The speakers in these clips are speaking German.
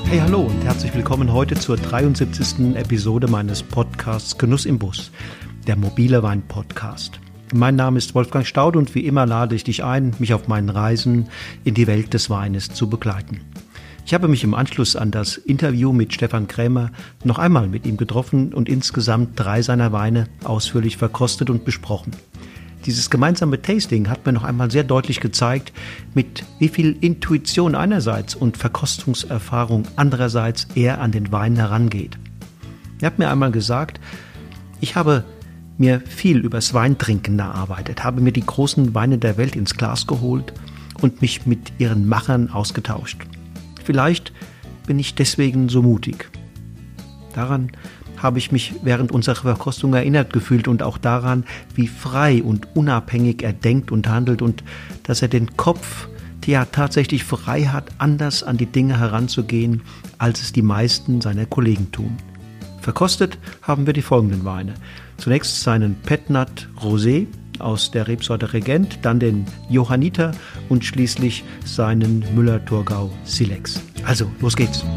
Hey, hallo und herzlich willkommen heute zur 73. Episode meines Podcasts Genuss im Bus, der mobile Wein-Podcast. Mein Name ist Wolfgang Staude und wie immer lade ich dich ein, mich auf meinen Reisen in die Welt des Weines zu begleiten. Ich habe mich im Anschluss an das Interview mit Stefan Krämer noch einmal mit ihm getroffen und insgesamt 3 seiner Weine ausführlich verkostet und besprochen. Dieses gemeinsame Tasting hat mir noch einmal sehr deutlich gezeigt, mit wie viel Intuition einerseits und Verkostungserfahrung andererseits er an den Wein herangeht. Er hat mir einmal gesagt, ich habe mir viel übers Weintrinken erarbeitet, habe mir die großen Weine der Welt ins Glas geholt und mich mit ihren Machern ausgetauscht. Vielleicht bin ich deswegen so mutig. Daran habe ich mich während unserer Verkostung erinnert gefühlt und auch daran, wie frei und unabhängig er denkt und handelt und dass er den Kopf tatsächlich frei hat, anders an die Dinge heranzugehen, als es die meisten seiner Kollegen tun. Verkostet haben wir die folgenden Weine. Zunächst seinen Petnat Rosé aus der Rebsorte Regent, dann den Johanniter und schließlich seinen Müller-Thurgau Silex. Also, los geht's!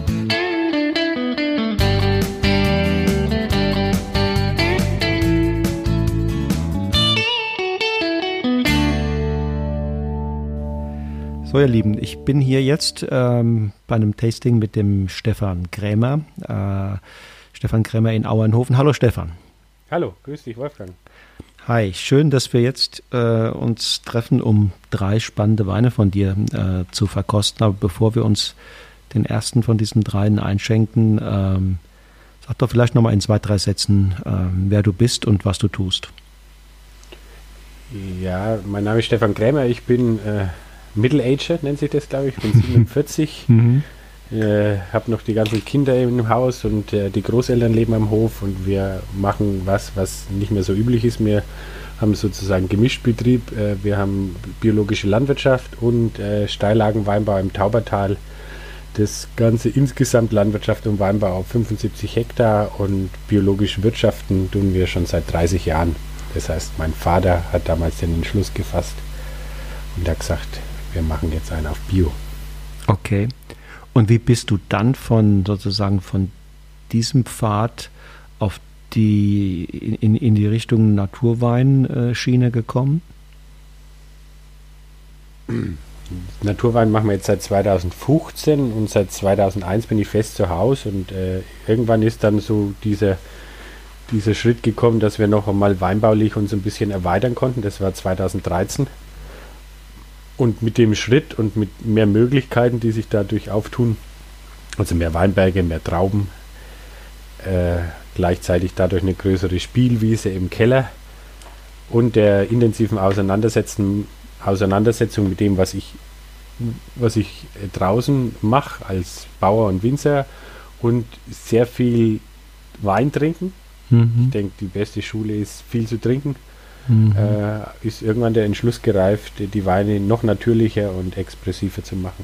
So, ihr Lieben, ich bin hier jetzt bei einem Tasting mit dem Stefan Krämer. Stefan Krämer in Auernhofen. Hallo Stefan. Hallo, grüß dich Wolfgang. Hi, schön, dass wir jetzt uns treffen, um 3 spannende Weine von dir zu verkosten. Aber bevor wir uns den ersten von diesen 3 einschenken, sag doch vielleicht nochmal in 2, 3 Sätzen, wer du bist und was du tust. Ja, mein Name ist Stefan Krämer, ich bin Middle-Ager, nennt sich das, glaube ich. Ich bin 47, habe noch die ganzen Kinder im Haus und die Großeltern leben am Hof und wir machen was nicht mehr so üblich ist. Wir haben sozusagen Gemischtbetrieb, wir haben biologische Landwirtschaft und Steillagenweinbau im Taubertal. Das Ganze insgesamt Landwirtschaft und Weinbau auf 75 Hektar und biologisch wirtschaften tun wir schon seit 30 Jahren. Das heißt, mein Vater hat damals den Entschluss gefasst und hat gesagt, wir machen jetzt einen auf Bio. Okay. Und wie bist du dann von diesem Pfad auf in die Richtung Naturweinschiene gekommen? Naturwein machen wir jetzt seit 2015 und seit 2001 bin ich fest zu Hause und irgendwann ist dann so dieser Schritt gekommen, dass wir noch einmal weinbaulich uns ein bisschen erweitern konnten. Das war 2013. Und mit dem Schritt und mit mehr Möglichkeiten, die sich dadurch auftun, also mehr Weinberge, mehr Trauben, gleichzeitig dadurch eine größere Spielwiese im Keller und der intensiven Auseinandersetzung mit dem, was ich draußen mache als Bauer und Winzer und sehr viel Wein trinken. Ich denke, die beste Schule ist viel zu trinken. Ist irgendwann der Entschluss gereift, die Weine noch natürlicher und expressiver zu machen.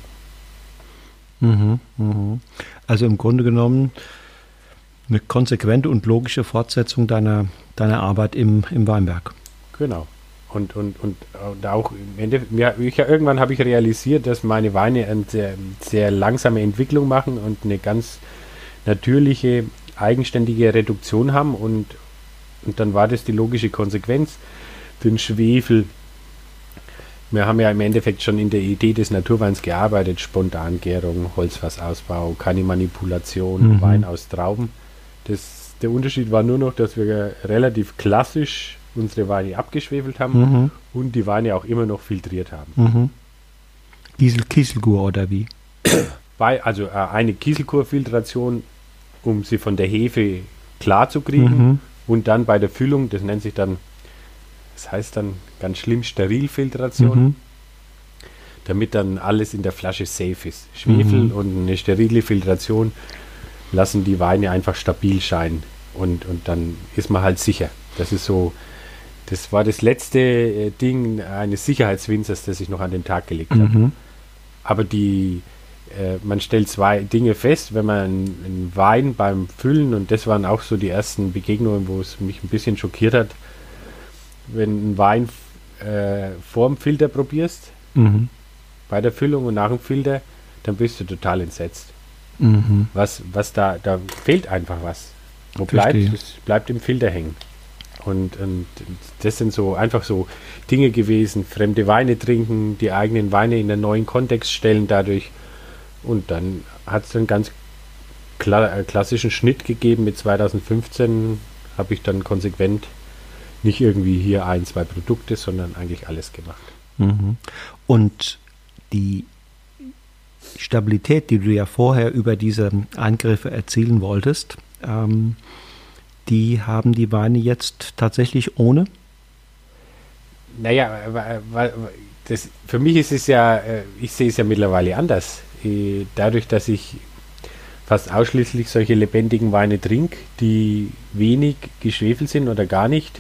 Also im Grunde genommen eine konsequente und logische Fortsetzung deiner Arbeit im Weinberg. Genau. Und auch im Endeffekt, irgendwann habe ich realisiert, dass meine Weine eine sehr, sehr langsame Entwicklung machen und eine ganz natürliche, eigenständige Reduktion haben und dann war das die logische Konsequenz. Den Schwefel, wir haben ja im Endeffekt schon in der Idee des Naturweins gearbeitet, Spontangärung, Holzfassausbau, keine Manipulation, Wein aus Trauben. Der Unterschied war nur noch, dass wir relativ klassisch unsere Weine abgeschwefelt haben und die Weine auch immer noch filtriert haben. Kieselkur oder wie? Also eine Kieselkur-Filtration, um sie von der Hefe klar zu kriegen. Und dann bei der Füllung, das heißt dann ganz schlimm Sterilfiltration, damit dann alles in der Flasche safe ist. Schwefel und eine sterile Filtration lassen die Weine einfach stabil scheinen und dann ist man halt sicher. Das war das letzte Ding eines Sicherheitswinzers, das ich noch an den Tag gelegt habe. Aber man stellt 2 Dinge fest, wenn man einen Wein beim Füllen, und das waren auch so die ersten Begegnungen, wo es mich ein bisschen schockiert hat, wenn ein Wein vorm Filter probierst, bei der Füllung und nach dem Filter, dann bist du total entsetzt. Was da fehlt einfach was. Wo bleibt? Es bleibt im Filter hängen. Und das sind so einfach so Dinge gewesen, fremde Weine trinken, die eigenen Weine in einen neuen Kontext stellen dadurch. Und dann hat es einen ganz klassischen Schnitt gegeben. Mit 2015 habe ich dann konsequent nicht irgendwie hier 1, 2 Produkte, sondern eigentlich alles gemacht. Und die Stabilität, die du ja vorher über diese Eingriffe erzielen wolltest, die haben die Weine jetzt tatsächlich ohne? Naja, für mich ist es ja, ich sehe es ja mittlerweile anders. Dadurch, dass ich fast ausschließlich solche lebendigen Weine trinke, die wenig geschwefelt sind oder gar nicht,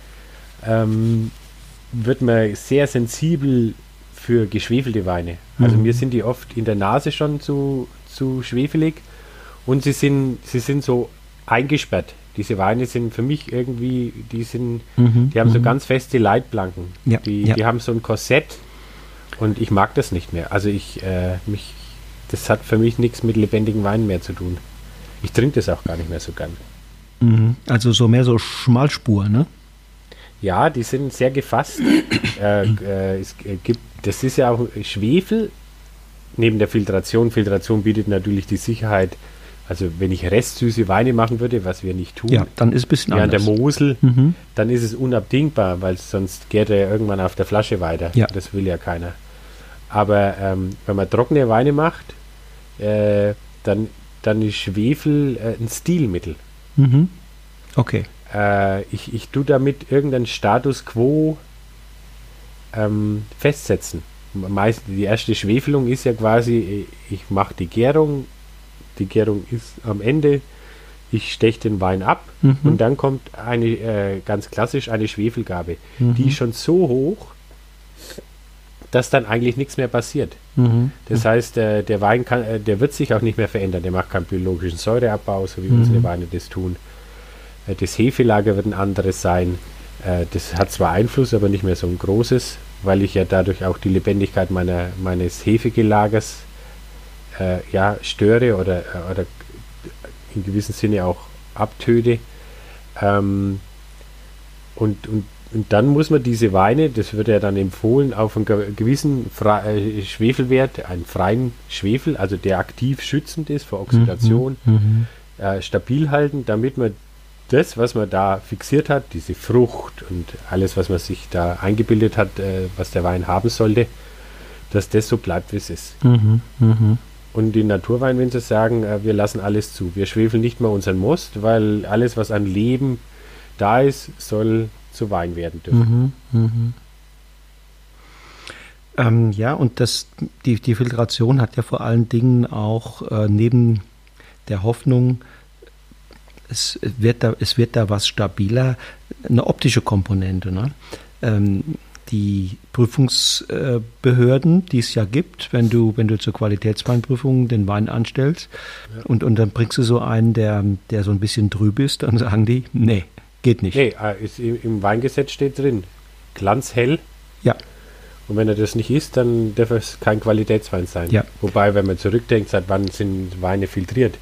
wird man sehr sensibel für geschwefelte Weine. Also mir sind die oft in der Nase schon zu schwefelig und sie sind so eingesperrt. Diese Weine sind für mich irgendwie, die haben so ganz feste Leitplanken. Ja, die haben so ein Korsett und ich mag das nicht mehr. Also das hat für mich nichts mit lebendigen Weinen mehr zu tun. Ich trinke das auch gar nicht mehr so gern. Also so mehr so Schmalspur, ne? Ja, die sind sehr gefasst. Das ist ja auch Schwefel neben der Filtration. Filtration bietet natürlich die Sicherheit. Also wenn ich restsüße Weine machen würde, was wir nicht tun, ja, dann ist es ein bisschen anders. An der Mosel, dann ist es unabdingbar, weil sonst geht er ja irgendwann auf der Flasche weiter. Ja. Das will ja keiner. Aber wenn man trockene Weine macht, dann ist Schwefel ein Stilmittel. Okay. Ich tue damit irgendeinen Status quo festsetzen. Die erste Schwefelung ist ja quasi, ich mache die Gärung ist am Ende, ich steche den Wein ab und dann kommt ganz klassisch eine Schwefelgabe. Die ist schon so hoch, dass dann eigentlich nichts mehr passiert. Das heißt, der Wein der wird sich auch nicht mehr verändern, der macht keinen biologischen Säureabbau, so wie unsere Weine das tun. Das Hefelager wird ein anderes sein. Das hat zwar Einfluss, aber nicht mehr so ein großes, weil ich ja dadurch auch die Lebendigkeit meines Hefegelagers störe oder in gewissem Sinne auch abtöte. Und dann muss man diese Weine, das wird ja dann empfohlen, auf einen gewissen Schwefelwert, einen freien Schwefel, also der aktiv schützend ist vor Oxidation, stabil halten, damit man das, was man da fixiert hat, diese Frucht und alles, was man sich da eingebildet hat, was der Wein haben sollte, dass das so bleibt, wie es ist. Und die Naturweinwinzer sagen, wir lassen alles zu. Wir schwefeln nicht mal unseren Most, weil alles, was an Leben da ist, soll zu Wein werden dürfen. Und die Filtration hat ja vor allen Dingen auch neben der Hoffnung, es wird da was stabiler, eine optische Komponente. Ne? Die Prüfungsbehörden, die es ja gibt, wenn du zur Qualitätsweinprüfung den Wein anstellst und dann bringst du so einen, der so ein bisschen trüb ist, dann sagen die, nee, geht nicht. Nee, im Weingesetz steht drin, glanzhell. Ja. Und wenn er das nicht ist, dann darf es kein Qualitätswein sein. Ja. Wobei, wenn man zurückdenkt, seit wann sind Weine filtriert?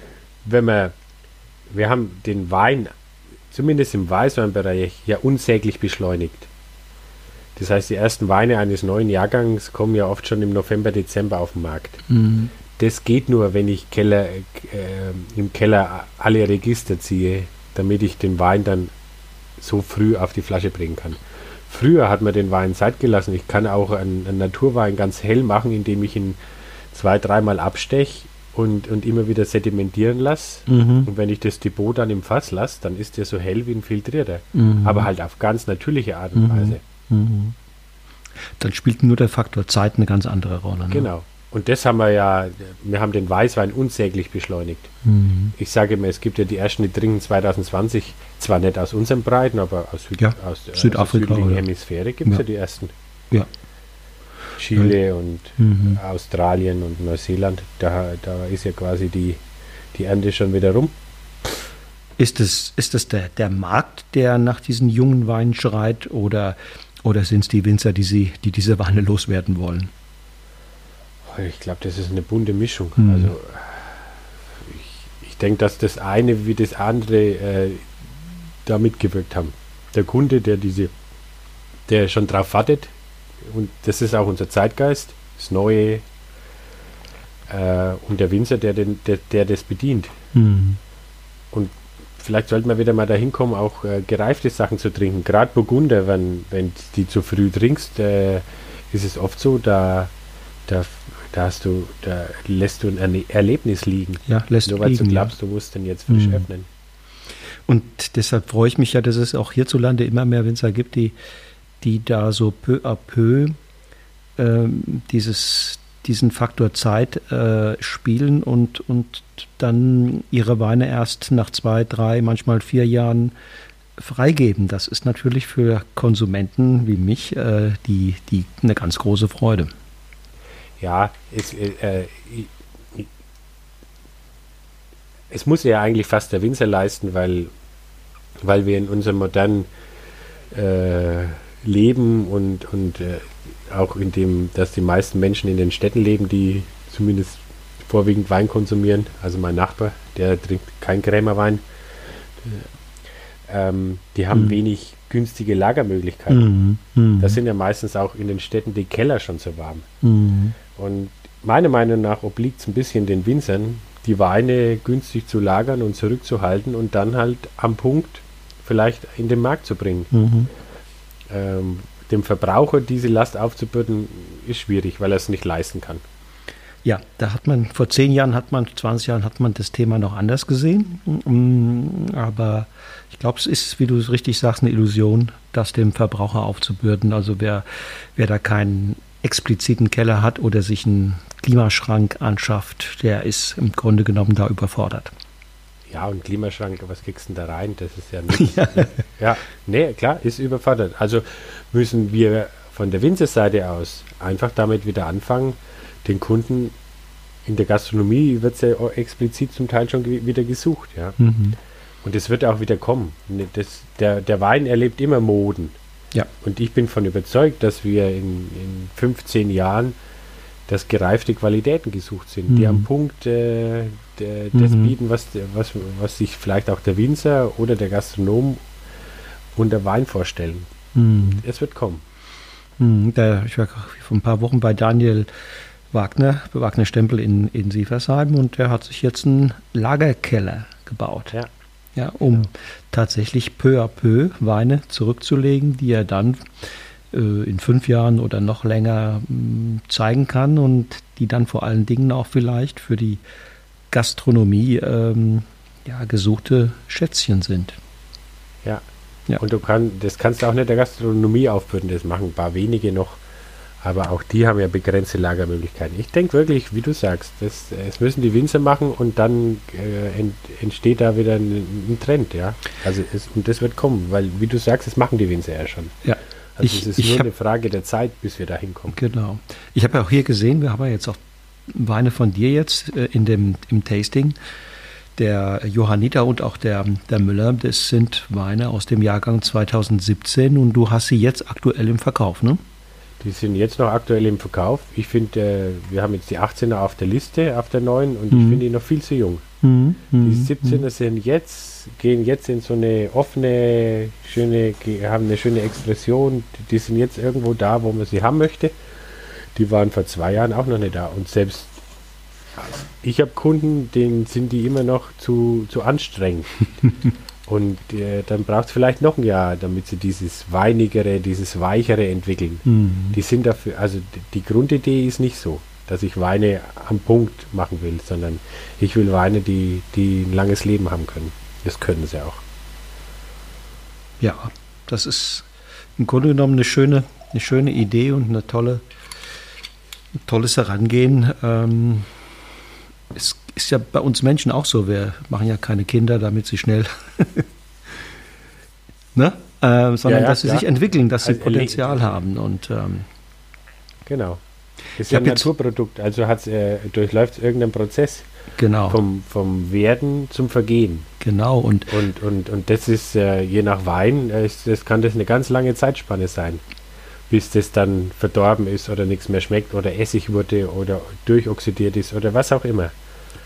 Wir haben den Wein, zumindest im Weißweinbereich, ja unsäglich beschleunigt. Das heißt, die ersten Weine eines neuen Jahrgangs kommen ja oft schon im November, Dezember auf den Markt. Das geht nur, wenn ich im Keller alle Register ziehe, damit ich den Wein dann so früh auf die Flasche bringen kann. Früher hat man den Wein Zeit gelassen. Ich kann auch einen Naturwein ganz hell machen, indem ich ihn 2-3 Mal absteche und immer wieder sedimentieren lasse. Und wenn ich das Depot dann im Fass lasse, dann ist der so hell wie ein filtrierter. Aber halt auf ganz natürliche Art und Weise. Dann spielt nur der Faktor Zeit eine ganz andere Rolle. Ne? Genau. Und das haben wir haben den Weißwein unsäglich beschleunigt. Ich sage mir, es gibt ja die ersten, die trinken 2020, zwar nicht aus unseren Breiten, aber aus Südafrika aus der südlichen Hemisphäre gibt es ja die ersten. Ja. Chile und Australien und Neuseeland, da ist ja quasi die Ernte schon wieder rum. Ist das der Markt, der nach diesen jungen Weinen schreit, oder sind es die Winzer, die diese Weine loswerden wollen? Ich glaube, das ist eine bunte Mischung. ich denke, dass das eine wie das andere da mitgewirkt haben. Der Kunde, der schon drauf wartet, und das ist auch unser Zeitgeist, das Neue, und der Winzer, der das bedient. Mhm. Und vielleicht sollte man wieder mal dahin kommen, auch gereifte Sachen zu trinken. Gerade Burgunder, wenn die zu früh trinkst, ist es oft so, da lässt du ein Erlebnis liegen. Ja, lässt nur weil liegen, du glaubst, du musst den jetzt frisch öffnen. Und deshalb freue ich mich ja, dass es auch hierzulande immer mehr Winzer gibt, die da so peu à peu diesen Faktor Zeit spielen und dann ihre Weine erst nach 2, 3, manchmal 4 Jahren freigeben. Das ist natürlich für Konsumenten wie mich die eine ganz große Freude. Ja, es muss ja eigentlich fast der Winzer leisten, weil wir in unserem modernen Leben und auch in dem, dass die meisten Menschen in den Städten leben, die zumindest vorwiegend Wein konsumieren. Also mein Nachbar, der trinkt keinen Krämerwein. Die haben wenig günstige Lagermöglichkeiten. Da sind ja meistens auch in den Städten die Keller schon so warm. Und meiner Meinung nach obliegt es ein bisschen den Winzern, die Weine günstig zu lagern und zurückzuhalten und dann halt am Punkt vielleicht in den Markt zu bringen. Dem Verbraucher diese Last aufzubürden, ist schwierig, weil er es nicht leisten kann. Ja, da hat man vor 10 Jahren, 20 Jahren hat man das Thema noch anders gesehen. Aber ich glaube, es ist, wie du es richtig sagst, eine Illusion, das dem Verbraucher aufzubürden. Also wer da keinen expliziten Keller hat oder sich einen Klimaschrank anschafft, der ist im Grunde genommen da überfordert. Ja, und Klimaschrank, was kriegst du denn da rein? Das ist ja nichts. Ja, nee, klar, ist überfordert. Also müssen wir von der Winzerseite aus einfach damit wieder anfangen, den Kunden in der Gastronomie wird es ja explizit zum Teil schon wieder gesucht, ja. Und es wird auch wieder kommen. Der Wein erlebt immer Moden. Ja. Und ich bin davon überzeugt, dass wir in 15 Jahren dass gereifte Qualitäten gesucht sind, die am Punkt das bieten, was sich vielleicht auch der Winzer oder der Gastronom unter Wein vorstellen. Es wird kommen. Ich war vor ein paar Wochen bei Daniel Wagner Stempel in Sieversheim, und der hat sich jetzt einen Lagerkeller gebaut. Ja, um tatsächlich peu à peu Weine zurückzulegen, die er dann in 5 Jahren oder noch länger zeigen kann und die dann vor allen Dingen auch vielleicht für die Gastronomie gesuchte Schätzchen sind. Ja. Und das kannst du auch nicht der Gastronomie aufbürden, das machen ein paar wenige noch, aber auch die haben ja begrenzte Lagermöglichkeiten. Ich denke wirklich, wie du sagst, es müssen die Winzer machen und dann entsteht da wieder ein Trend, ja. Also und das wird kommen, weil, wie du sagst, das machen die Winzer ja schon. Ja. Also es ist nur eine Frage der Zeit, bis wir da hinkommen. Genau. Ich habe ja auch hier gesehen, wir haben ja jetzt auch Weine von dir jetzt im Tasting. Der Johanniter und auch der Müller, das sind Weine aus dem Jahrgang 2017 und du hast sie jetzt aktuell im Verkauf, ne? Die sind jetzt noch aktuell im Verkauf. Ich finde, wir haben jetzt die 18er auf der Liste, auf der neuen, und ich finde die noch viel zu jung. Die 17er gehen jetzt in so eine offene, haben eine schöne Expression. Die sind jetzt irgendwo da, wo man sie haben möchte. Die waren vor 2 Jahren auch noch nicht da. Und selbst ich habe Kunden, denen sind die immer noch zu anstrengend. Und dann braucht es vielleicht noch ein Jahr, damit sie dieses Weinigere, dieses Weichere entwickeln. Die sind dafür, also die Grundidee ist nicht so, dass ich Weine am Punkt machen will, sondern ich will Weine, die ein langes Leben haben können. Das können sie auch. Ja, das ist im Grunde genommen eine schöne Idee und ein tolles Herangehen. Es ist ja bei uns Menschen auch so, wir machen ja keine Kinder, damit sie schnell, sondern dass sie sich entwickeln, dass sie Potenzial haben. Und, genau. Das ist ja ein Naturprodukt, also durchläuft es irgendeinen Prozess. Genau. Vom Werden zum Vergehen. Genau. Und das ist, je nach Wein, kann das eine ganz lange Zeitspanne sein, bis das dann verdorben ist oder nichts mehr schmeckt oder Essig wurde oder durchoxidiert ist oder was auch immer.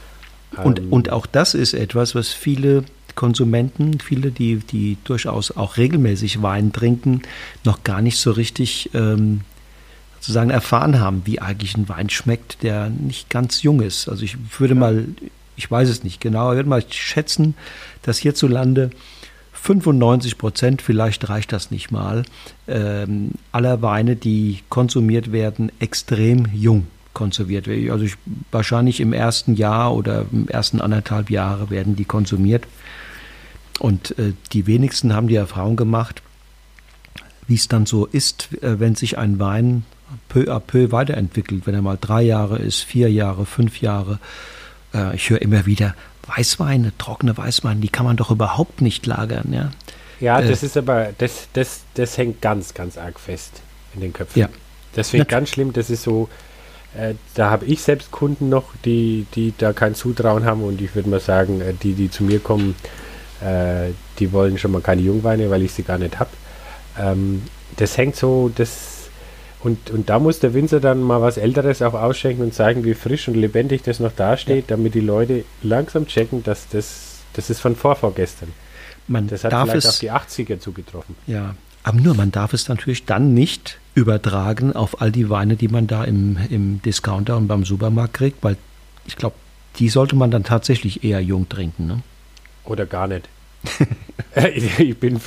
Und auch das ist etwas, was viele Konsumenten, viele, die durchaus auch regelmäßig Wein trinken, noch gar nicht so richtig sozusagen erfahren haben, wie eigentlich ein Wein schmeckt, der nicht ganz jung ist. Also ich würde mal, ich weiß es nicht genau, ich würde mal schätzen, dass hierzulande 95%, vielleicht reicht das nicht mal, aller Weine, die konsumiert werden, extrem jung konserviert werden. Also wahrscheinlich im ersten Jahr oder im ersten 1,5 Jahre werden die konsumiert. Und die wenigsten haben die Erfahrung gemacht, wie es dann so ist, wenn sich ein Wein peu à peu weiterentwickelt, wenn er mal 3 Jahre ist, 4 Jahre, 5 Jahre. Ich höre immer wieder, Weißweine, trockene Weißweine, die kann man doch überhaupt nicht lagern. Ja, ja, das ist aber, das hängt ganz, ganz arg fest in den Köpfen. Ja. Das finde ich ganz schlimm, das ist so, da habe ich selbst Kunden noch, die da kein Zutrauen haben, und ich würde mal sagen, die zu mir kommen, die wollen schon mal keine Jungweine, weil ich sie gar nicht habe. Das hängt so, und da muss der Winzer dann mal was Älteres auch ausschenken und zeigen, wie frisch und lebendig das noch dasteht, damit die Leute langsam checken, dass das ist von vorgestern. Das hat vielleicht auf die 80er zugetroffen. Ja, aber nur man darf es natürlich dann nicht übertragen auf all die Weine, die man da im Discounter und beim Supermarkt kriegt, weil ich glaube, die sollte man dann tatsächlich eher jung trinken, ne? Oder gar nicht. Du bist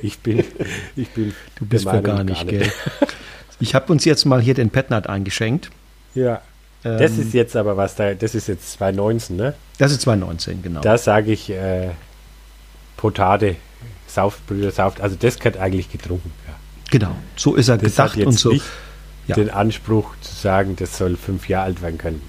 für gar nicht, gell? Ich habe uns jetzt mal hier den Petnat eingeschenkt. Ja, das ist jetzt aber das ist jetzt 2019, ne? Das ist 2019, genau. Da sage ich Potade, Brüder sauft, also das gehört eigentlich getrunken. Ja. Genau, so ist er das gedacht hat jetzt und so. Nicht den Anspruch zu sagen, das soll 5 Jahre alt werden können.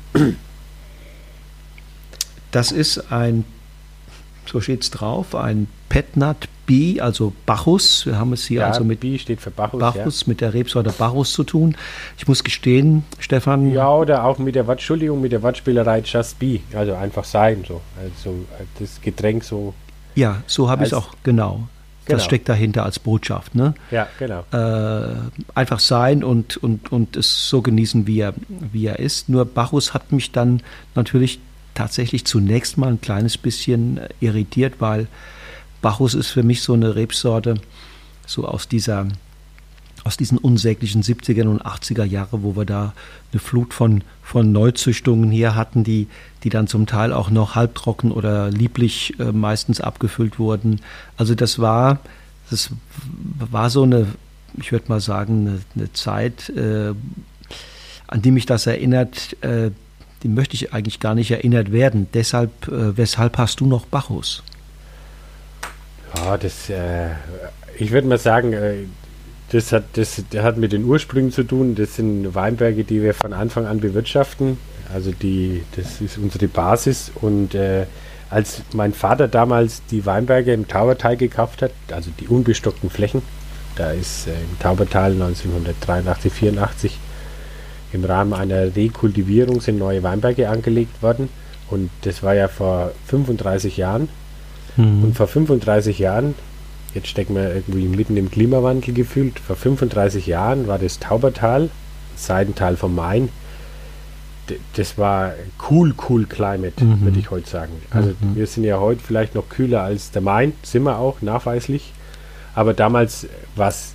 Das ist so steht es drauf, ein Petnat B, also Bacchus. Wir haben es hier also mit B steht für Bacchus, mit der Rebsorte Bacchus zu tun. Ich muss gestehen, Stefan. Ja, oder auch mit der Wortspielerei Just B, also einfach sein, so. Also das Getränk so. Ja, so habe ich es auch, genau. Das steckt dahinter als Botschaft, ne? Ja, genau. Einfach sein und es so genießen, wie er ist. Nur Bacchus hat mich dann natürlich tatsächlich zunächst mal ein kleines bisschen irritiert, weil Bacchus ist für mich so eine Rebsorte, so aus diesen unsäglichen 70er und 80er Jahre, wo wir da eine Flut von Neuzüchtungen hier hatten, die dann zum Teil auch noch halbtrocken oder lieblich meistens abgefüllt wurden. Also das war so eine, ich würde mal sagen, eine Zeit, an die mich das erinnert, die möchte ich eigentlich gar nicht erinnert werden. Deshalb, weshalb hast du noch Bacchus? Ja, ich würde mal sagen, das hat mit den Ursprüngen zu tun. Das sind Weinberge, die wir von Anfang an bewirtschaften. Also das ist unsere Basis. Und als mein Vater damals die Weinberge im Taubertal gekauft hat, also die unbestockten Flächen, da ist im Taubertal 1983, 84 im Rahmen einer Rekultivierung sind neue Weinberge angelegt worden. Und das war ja vor 35 Jahren. Und vor 35 Jahren, jetzt stecken wir irgendwie mitten im Klimawandel gefühlt, vor 35 Jahren war das Taubertal, Seitental vom Main, das war cool Climate, würde ich heute sagen. Also wir sind ja heute vielleicht noch kühler als der Main, sind wir auch, nachweislich. Aber damals war es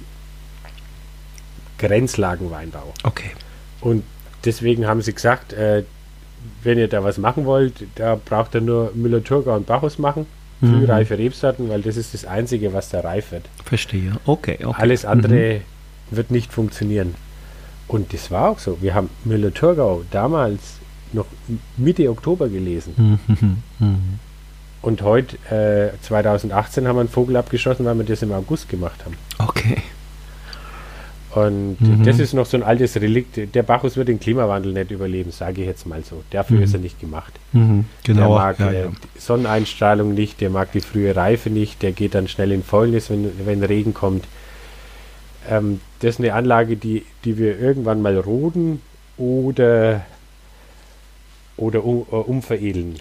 Grenzlagenweinbau. Okay. Und deswegen haben sie gesagt, wenn ihr da was machen wollt, da braucht ihr nur Müller-Thurgau und Bacchus machen. Frühreife Rebsorten, weil das ist das Einzige, was da reif wird. Verstehe. Okay. Alles andere wird nicht funktionieren. Und das war auch so. Wir haben Müller-Thurgau damals noch Mitte Oktober gelesen. Und heute, 2018, haben wir einen Vogel abgeschossen, weil wir das im August gemacht haben. Okay. Und das ist noch so ein altes Relikt. Der Bacchus wird den Klimawandel nicht überleben, sage ich jetzt mal so. Dafür ist er nicht gemacht. Genau. Der mag Sonneneinstrahlung nicht, der mag die frühe Reife nicht, der geht dann schnell in Fäulnis, wenn Regen kommt. Das ist eine Anlage, die wir irgendwann mal roden oder umveredeln.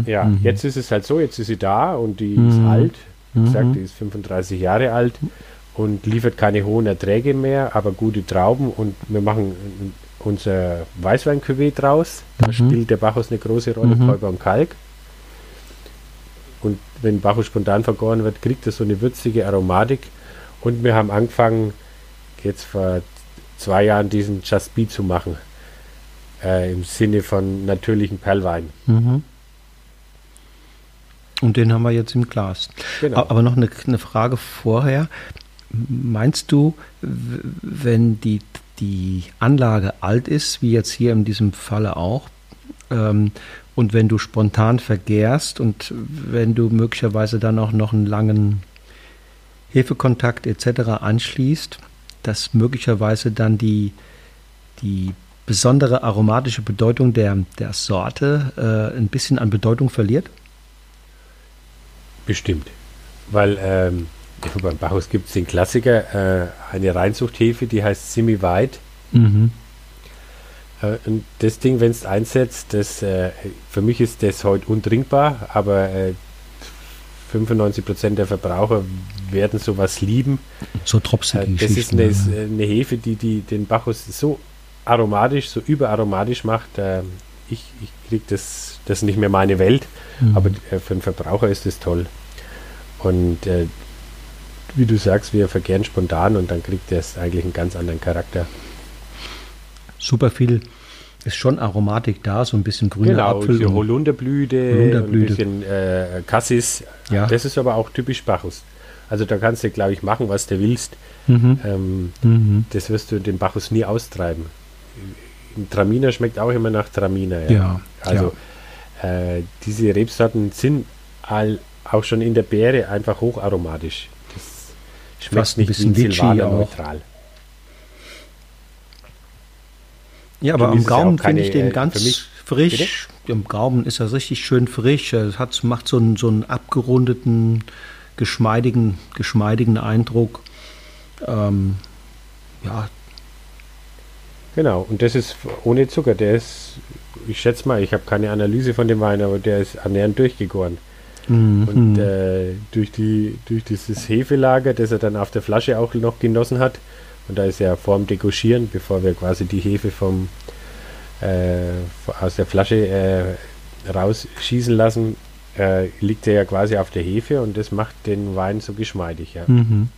Jetzt ist es halt so, jetzt ist sie da und die ist alt. Wie gesagt, die ist 35 Jahre alt. und liefert keine hohen Erträge mehr, aber gute Trauben, und wir machen unser Weißwein-Cuvée draus. Da spielt der Bacchus eine große Rolle, Kälber und Kalk. Und wenn Bacchus spontan vergoren wird, kriegt er so eine würzige Aromatik. Und wir haben angefangen, jetzt vor 2 Jahren diesen Just Be zu machen, im Sinne von natürlichen Perlwein. Und den haben wir jetzt im Glas. Genau. Aber noch eine Frage vorher. Meinst du, wenn die Anlage alt ist, wie jetzt hier in diesem Falle auch, und wenn du spontan vergärst und wenn du möglicherweise dann auch noch einen langen Hefekontakt etc. anschließt, dass möglicherweise dann die besondere aromatische Bedeutung der Sorte ein bisschen an Bedeutung verliert? Bestimmt. Weil beim Bacchus gibt es den Klassiker, eine Reinzuchthefe, die heißt Simi White. Und das Ding, wenn es einsetzt, für mich ist das heute untrinkbar, aber 95% der Verbraucher werden sowas lieben. So tropsige Das ist Geschichten. eine Hefe, die den Bacchus so aromatisch, so überaromatisch macht. Ich kriege das ist nicht mehr meine Welt, aber für den Verbraucher ist das toll. Und wie du sagst, wir vergären spontan und dann kriegt das eigentlich einen ganz anderen Charakter. Super viel ist schon Aromatik da, so ein bisschen grüner Apfel. Genau, Holunderblüte, ein bisschen Cassis. Ja. Das ist aber auch typisch Bacchus. Also da kannst du, glaube ich, machen, was du willst. Das wirst du den Bacchus nie austreiben. Ein Traminer schmeckt auch immer nach Traminer. Ja. Also diese Rebsorten sind auch schon in der Beere einfach hocharomatisch. Das schmeckt Fast ein nicht bisschen wie Litchi auch. neutral. Ja, aber am Genießt es ja Gaumen auch keine, finde ich den für ganz mich- frisch. Am Gaumen ist er richtig schön frisch. Es macht so einen abgerundeten, geschmeidigen Eindruck. Ja, Genau, und das ist ohne Zucker. Der ist, ich schätze mal, ich habe keine Analyse von dem Wein, aber der ist annähernd durchgegoren. Und durch dieses Hefelager, das er dann auf der Flasche auch noch genossen hat, und da ist ja vorm Degorgieren, bevor wir quasi die Hefe aus der Flasche rausschießen lassen, liegt er ja quasi auf der Hefe, und das macht den Wein so geschmeidig. Ja.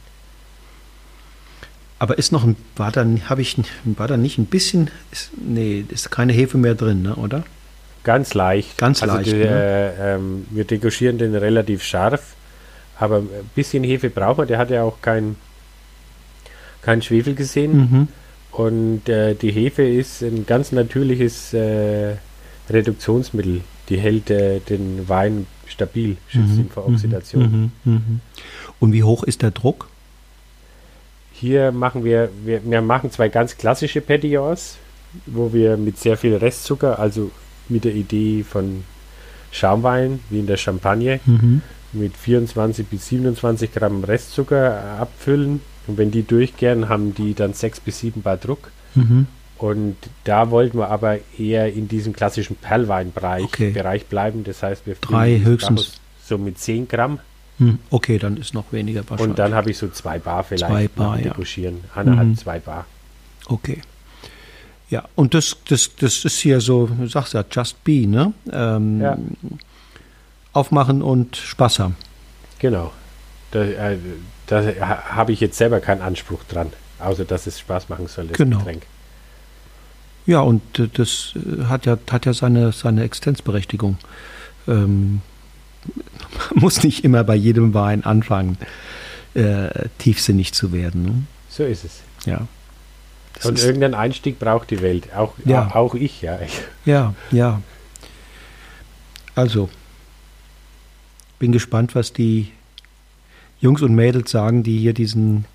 aber ist noch war da nicht ein bisschen, ist keine Hefe mehr drin, ne, oder? Ganz leicht. Ganz leicht, Wir degorgieren den relativ scharf, aber ein bisschen Hefe braucht man. Der hat ja auch kein Schwefel gesehen. Und die Hefe ist ein ganz natürliches Reduktionsmittel. Die hält den Wein stabil, schützt ihn vor Oxidation. Und wie hoch ist der Druck? Hier machen wir machen 2 ganz klassische Petillons, wo wir mit sehr viel Restzucker, also mit der Idee von Schaumwein, wie in der Champagne, mit 24 bis 27 Gramm Restzucker abfüllen. Und wenn die durchgären, haben die dann 6 bis 7 Bar Druck. Und da wollten wir aber eher in diesem klassischen Perlweinbereich bleiben. Das heißt, wir Drei füllen höchstens. Bacchus so mit 10 Gramm. Okay, dann ist noch weniger wahrscheinlich. Und dann habe ich so 2 Bar vielleicht. 2 Bar, nach dem ja. Degorgieren. 1,5, 2 Bar. Okay. Ja, und das ist hier so, du sagst ja, Just Be, ne? Ja. Aufmachen und Spaß haben. Genau. Da habe ich jetzt selber keinen Anspruch dran, außer dass es Spaß machen soll, das Genau. Getränk. Ja, und das hat ja seine Existenzberechtigung. Man muss nicht immer bei jedem Wein anfangen, tiefsinnig zu werden. Ne? So ist es. Ja. Das Und ist- irgendeinen Einstieg braucht die Welt. Auch ich, ja. Ja. Also, bin gespannt, was die Jungs und Mädels sagen, die hier diesen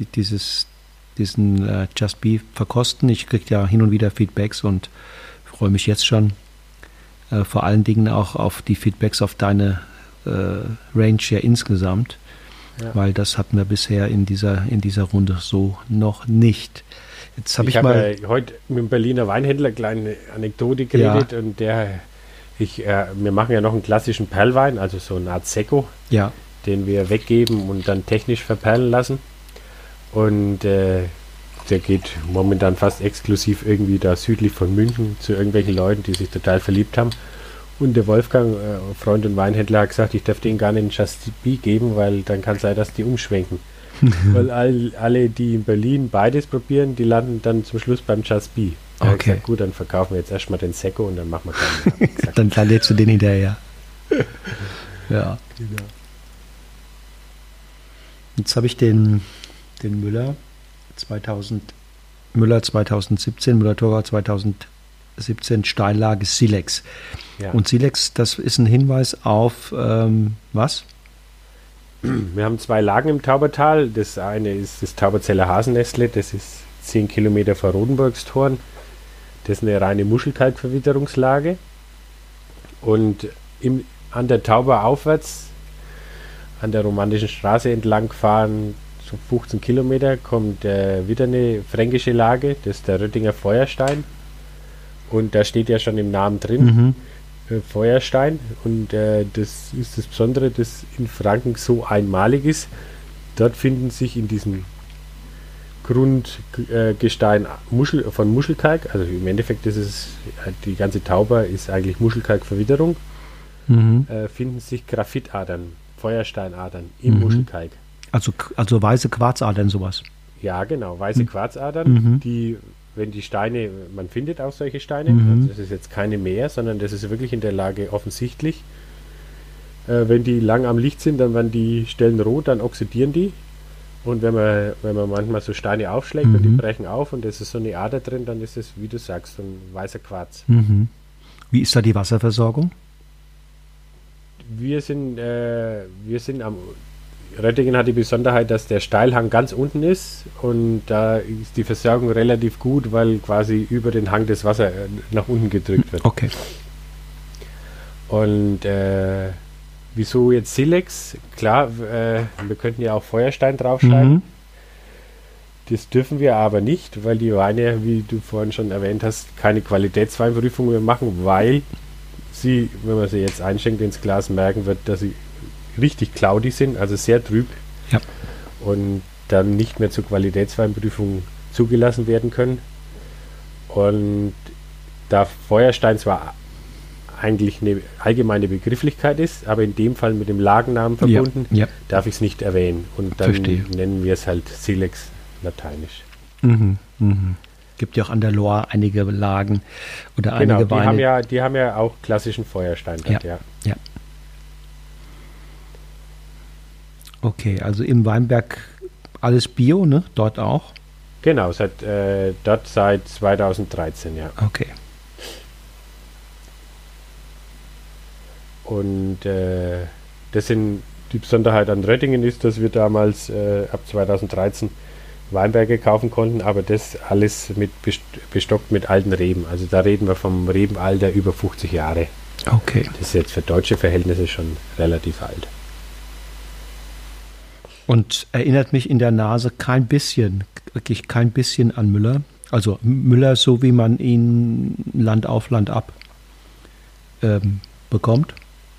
Just Be verkosten. Ich kriege ja hin und wieder Feedbacks und freue mich jetzt schon vor allen Dingen auch auf die Feedbacks auf deine Range ja insgesamt, weil das hatten wir bisher in dieser Runde so noch nicht. Jetzt habe ich mal heute mit dem Berliner Weinhändler eine kleine Anekdote geredet, und wir machen ja noch einen klassischen Perlwein, also so eine Art Sekko, ja. den wir weggeben und dann technisch verperlen lassen. Und der geht momentan fast exklusiv irgendwie da südlich von München zu irgendwelchen Leuten, die sich total verliebt haben. Und der Wolfgang, Freund und Weinhändler, hat gesagt, ich darf denen gar nicht einen Chasby geben, weil dann kann es sein, dass die umschwenken. Weil alle, die in Berlin beides probieren, die landen dann zum Schluss beim Chasby. Okay. Gesagt, gut, dann verkaufen wir jetzt erstmal den Secco und dann machen wir keinen mehr. Dann lädst du den hinterher. Ja. Genau. Jetzt habe ich den Müller 2017, Müller-Thurgau 2017, Steillage Silex. Ja. Und Silex, das ist ein Hinweis auf was? Wir haben 2 Lagen im Taubertal. Das eine ist das Tauberzeller Hasennestle, das ist 10 Kilometer vor Rodenburgstorn. Das ist eine reine Muschelkalkverwitterungslage. Und an der Tauber aufwärts, an der Romantischen Straße entlang fahren, so 15 Kilometer, kommt wieder eine fränkische Lage, das ist der Röttinger Feuerstein. Und da steht ja schon im Namen drin, Feuerstein. Und das ist das Besondere, das in Franken so einmalig ist. Dort finden sich in diesem Grundgestein von Muschelkalk, also im Endeffekt ist es, die ganze Tauber ist eigentlich Muschelkalkverwitterung, finden sich Graphitadern, Feuersteinadern im Muschelkalk. Also weiße Quarzadern, sowas. Ja, genau, weiße Quarzadern, die, wenn die Steine, man findet auch solche Steine, also das ist jetzt keine mehr, sondern das ist wirklich in der Lage offensichtlich. Wenn die lang am Licht sind, dann werden die Stellen rot, dann oxidieren die. Und wenn man manchmal so Steine aufschlägt und die brechen auf und es ist so eine Ader drin, dann ist es, wie du sagst, so ein weißer Quarz. Wie ist da die Wasserversorgung? Wir sind am Röttingen hat die Besonderheit, dass der Steilhang ganz unten ist und da ist die Versorgung relativ gut, weil quasi über den Hang das Wasser nach unten gedrückt wird. Okay. Und wieso jetzt Silex? Klar, wir könnten ja auch Feuerstein draufschreiben. Das dürfen wir aber nicht, weil die Weine, wie du vorhin schon erwähnt hast, keine Qualitätsweinprüfung mehr machen, weil sie, wenn man sie jetzt einschenkt ins Glas, merken wird, dass sie richtig cloudy sind, also sehr trüb, ja, und dann nicht mehr zur Qualitätsweinprüfung zugelassen werden können. Und da Feuerstein zwar eigentlich eine allgemeine Begrifflichkeit ist, aber in dem Fall mit dem Lagennamen verbunden, darf ich es nicht erwähnen. Und dann nennen wir es halt Silex lateinisch. Gibt ja auch an der Loire einige Lagen oder einige Weine. Die haben ja auch klassischen Feuerstein. Ja. Okay, also im Weinberg alles Bio, ne? Dort auch? Genau, dort seit 2013, ja. Okay. Und das sind die Besonderheit an Röttingen ist, dass wir damals ab 2013 Weinberge kaufen konnten, aber das alles bestockt mit alten Reben. Also da reden wir vom Rebenalter über 50 Jahre. Okay. Das ist jetzt für deutsche Verhältnisse schon relativ alt. Und erinnert mich in der Nase wirklich kein bisschen an Müller. Also Müller, so wie man ihn Land auf, Land ab bekommt.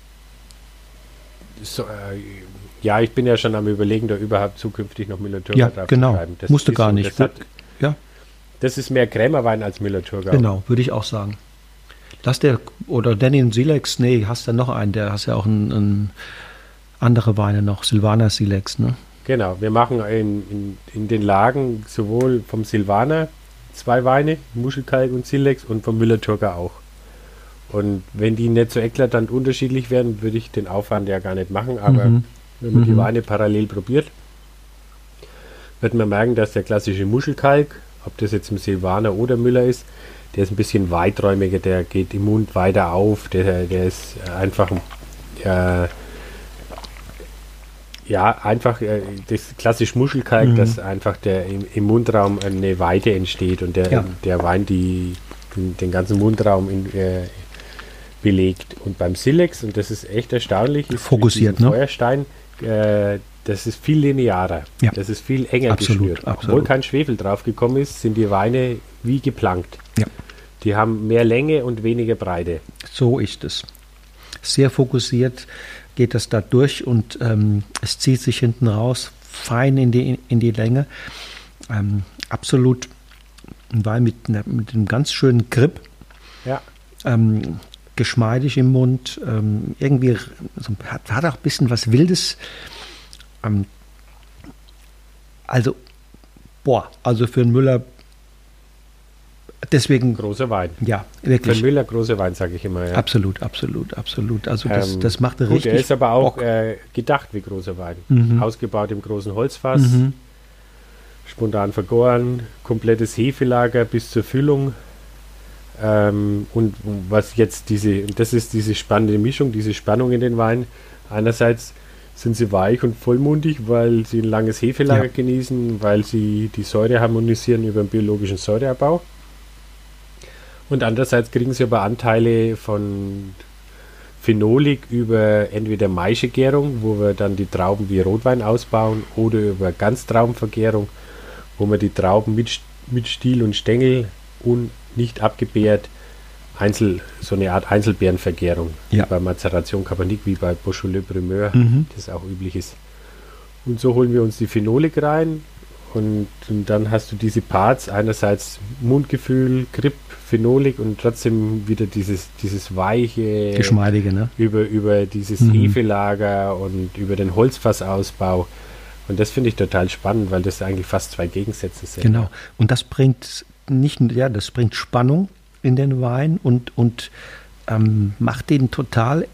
So, ja, ich bin ja schon am Überlegen, da überhaupt zukünftig noch Müller-Thurgau drauf zu schreiben. Das musste gar nicht. Das ist mehr Krämerwein als Müller-Thurgau. Genau, würde ich auch sagen. Oder Danny Silex, hast du noch einen, der hast ja auch andere Weine noch, Silvaner Silex, ne? Genau, wir machen in den Lagen sowohl vom Silvaner 2 Weine, Muschelkalk und Silex, und vom Müller-Thurgau auch. Und wenn die nicht so eklatant unterschiedlich wären, würde ich den Aufwand ja gar nicht machen, aber wenn man die Weine parallel probiert, wird man merken, dass der klassische Muschelkalk, ob das jetzt im Silvaner oder Müller ist, der ist ein bisschen weiträumiger, der geht im Mund weiter auf, der ist einfach das klassisch Muschelkalk, dass einfach im Mundraum eine Weite entsteht und der Wein den ganzen Mundraum belegt. Und beim Silex, und das ist echt erstaunlich, ist fokussiert, ne? Feuerstein, das ist viel linearer. Ja. Das ist viel enger geschnürt. Obwohl kein Schwefel drauf gekommen ist, sind die Weine wie geplankt. Ja. Die haben mehr Länge und weniger Breite. So ist es. Sehr fokussiert geht das da durch und es zieht sich hinten raus fein in die Länge. Absolut ein Wein mit einem ganz schönen Grip. Ja. Geschmeidig im Mund. Irgendwie hat auch ein bisschen was Wildes. Also für einen Müller. Deswegen. Großer Wein. Ja, wirklich. Für Müller großer Wein, sage ich immer. Ja. Absolut. Also das macht er richtig. Er ist aber auch gedacht wie großer Wein. Ausgebaut im großen Holzfass, spontan vergoren, komplettes Hefelager bis zur Füllung. Und was jetzt das ist diese spannende Mischung, diese Spannung in den Wein. Einerseits sind sie weich und vollmundig, weil sie ein langes Hefelager genießen, weil sie die Säure harmonisieren über den biologischen Säureabbau. Und andererseits kriegen sie aber Anteile von Phenolik über entweder Maischegärung, wo wir dann die Trauben wie Rotwein ausbauen, oder über Ganztraubenvergärung, wo man die Trauben mit Stiel und Stängel und nicht abgebärt, so eine Art Einzelbeerenvergärung, wie bei Mazeration Cabernet, wie bei Beaujolais Primeur, das auch üblich ist. Und so holen wir uns die Phenolik rein und dann hast du diese Parts, einerseits Mundgefühl, Grip, Phenolik und trotzdem wieder dieses weiche, geschmeidige, ne? über dieses Hefelager und über den Holzfassausbau. Und das finde ich total spannend, weil das eigentlich fast zwei Gegensätze sind. Genau. Und das bringt das bringt Spannung in den Wein und macht den total,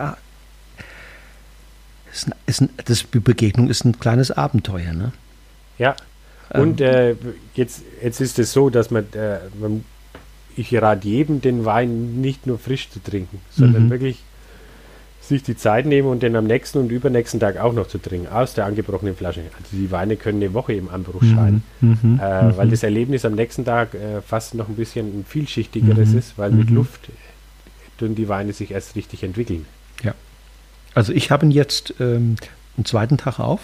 die Begegnung ist ein kleines Abenteuer, ne? Ja. Und jetzt ist es so, dass ich rate jedem, den Wein nicht nur frisch zu trinken, sondern wirklich sich die Zeit nehmen und den am nächsten und übernächsten Tag auch noch zu trinken, aus der angebrochenen Flasche. Also die Weine können eine Woche im Anbruch scheinen, weil das Erlebnis am nächsten Tag fast noch ein bisschen ein vielschichtigeres ist, weil mit Luft tun die Weine sich erst richtig entwickeln. Ja. Also ich habe ihn jetzt einen zweiten Tag auf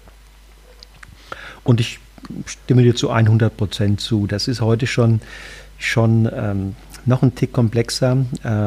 und ich stimme dir zu 100% zu. Das ist heute schon noch ein Tick komplexer.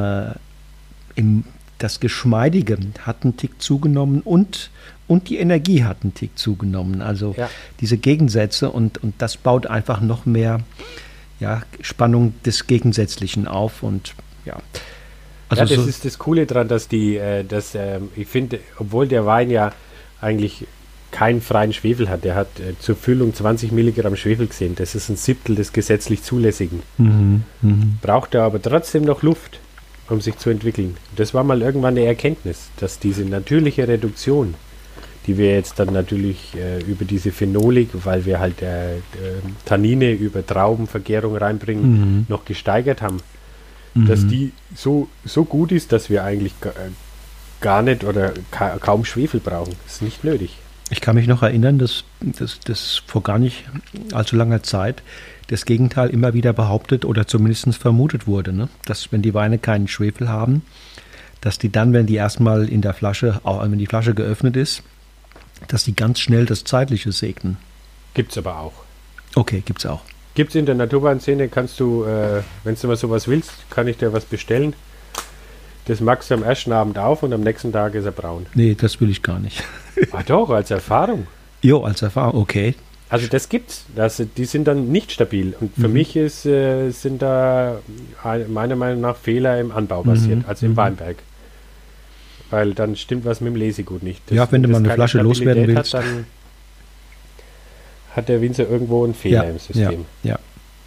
Das Geschmeidige hat einen Tick zugenommen und die Energie hat einen Tick zugenommen. Also diese Gegensätze und das baut einfach noch mehr Spannung des Gegensätzlichen auf. Und also das ist das Coole daran, dass ich finde, obwohl der Wein ja eigentlich keinen freien Schwefel hat, der hat zur Füllung 20 Milligramm Schwefel gesehen. Das ist ein Siebtel des gesetzlich Zulässigen. Braucht er aber trotzdem noch Luft, um sich zu entwickeln. Das war mal irgendwann eine Erkenntnis, dass diese natürliche Reduktion, die wir jetzt dann natürlich über diese Phenolik, weil wir halt Tannine über Traubenvergärung reinbringen, noch gesteigert haben, dass die so gut ist, dass wir eigentlich gar nicht oder kaum Schwefel brauchen. Das ist nicht nötig. Ich kann mich noch erinnern, dass vor gar nicht allzu langer Zeit das Gegenteil immer wieder behauptet oder zumindest vermutet wurde, ne? Dass wenn die Weine keinen Schwefel haben, dass die dann, wenn die erstmal in der Flasche, auch wenn die Flasche geöffnet ist, dass die ganz schnell das Zeitliche segnen. Gibt's aber auch. Okay, gibt's auch. Gibt's in der Naturweinszene, kannst du, wenn du mal sowas willst, kann ich dir was bestellen. Das machst du am ersten Abend auf und am nächsten Tag ist er braun. Nee, das will ich gar nicht. Ach doch, als Erfahrung. Jo, als Erfahrung, okay. Also das gibt's. Die sind dann nicht stabil. Und für mich sind da meiner Meinung nach Fehler im Anbau passiert, also im Weinberg. Weil dann stimmt was mit dem Lesegut nicht. Wenn du mal eine Flasche loswerden willst. Dann hat der Winzer irgendwo einen Fehler im System. Ja.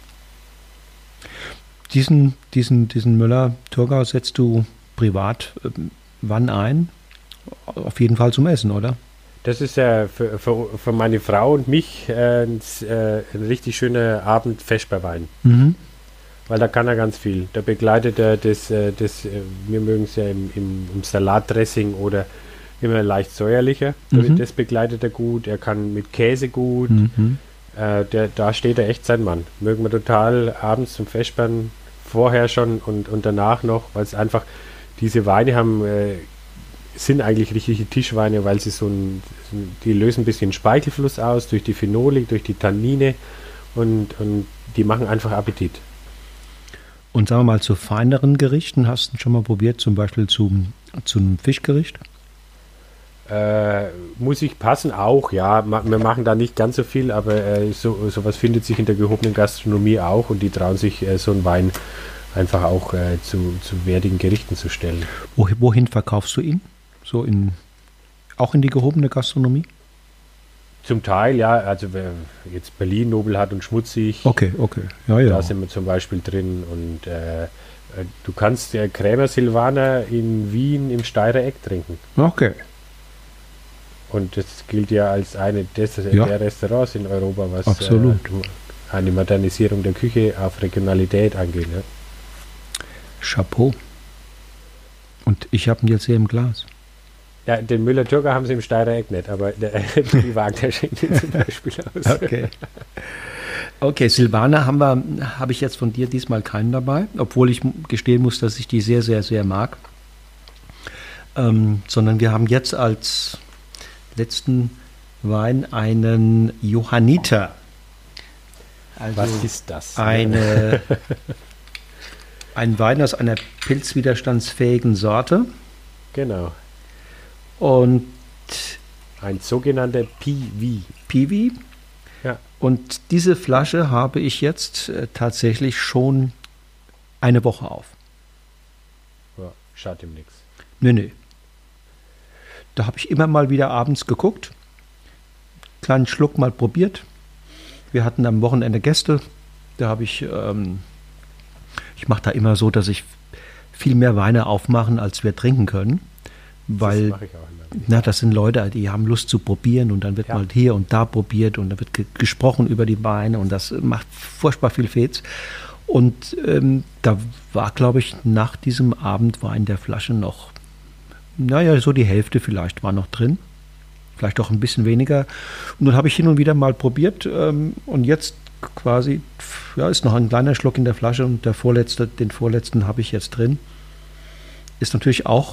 Diesen Müller-Thurgau setzt du privat wann ein? Auf jeden Fall zum Essen, oder? Das ist ja für meine Frau und mich ein richtig schöner Abend Vesperwein. Weil da kann er ganz viel. Da begleitet er wir mögen es ja im Salatdressing oder immer leicht säuerlicher. Das begleitet er gut. Er kann mit Käse gut. Da steht er echt sein Mann. Mögen wir total abends zum Vespern, vorher schon und danach noch, weil es einfach, diese Weine sind eigentlich richtige Tischweine, weil sie die lösen ein bisschen Speichelfluss aus durch die Phenolik, durch die Tannine und die machen einfach Appetit. Und sagen wir mal zu feineren Gerichten, hast du schon mal probiert, zum Beispiel zum Fischgericht? muss ich passen auch, ja. Wir machen da nicht ganz so viel, aber sowas findet sich in der gehobenen Gastronomie auch und die trauen sich so einen Wein einfach auch zu wertigen Gerichten zu stellen. Wohin verkaufst du ihn? Auch in die gehobene Gastronomie? Zum Teil, ja. Also jetzt Berlin, Nobelhart und Schmutzig. Okay. Ja. Da sind wir zum Beispiel drin und du kannst Krämer Silvaner in Wien im Steirer Eck trinken. Okay. Und das gilt ja als eine der Restaurants in Europa, was absolut. Eine Modernisierung der Küche auf Regionalität angeht. Ja. Chapeau. Und ich habe ihn jetzt hier im Glas. Ja, den Müller-Thurgau haben sie im Steirer Eck nicht, aber die Wagner schenkt ihn zum Beispiel aus. Okay, Silvaner habe ich jetzt von dir diesmal keinen dabei, obwohl ich gestehen muss, dass ich die sehr, sehr, sehr mag. Sondern wir haben jetzt als letzten Wein einen Johanniter. Also was ist das? Ein Wein aus einer pilzwiderstandsfähigen Sorte. Genau. Und ein sogenannter Piwi. Piwi. Ja. Und diese Flasche habe ich jetzt tatsächlich schon eine Woche auf. Ja, schadet ihm nichts. Nö. Da habe ich immer mal wieder abends geguckt, kleinen Schluck mal probiert. Wir hatten am Wochenende Gäste. Da habe ich mache da immer so, dass ich viel mehr Weine aufmachen, als wir trinken können. Weil, das mache ich auch immer. Das sind Leute, die haben Lust zu probieren und dann wird mal hier und da probiert und dann wird gesprochen über die Weine und das macht furchtbar viel Fets. Und da war, glaube ich, nach diesem Abend war in der Flasche noch, so die Hälfte vielleicht war noch drin. Vielleicht auch ein bisschen weniger. Und dann habe ich hin und wieder mal probiert und jetzt quasi, ist noch ein kleiner Schluck in der Flasche und den vorletzten habe ich jetzt drin. Ist natürlich auch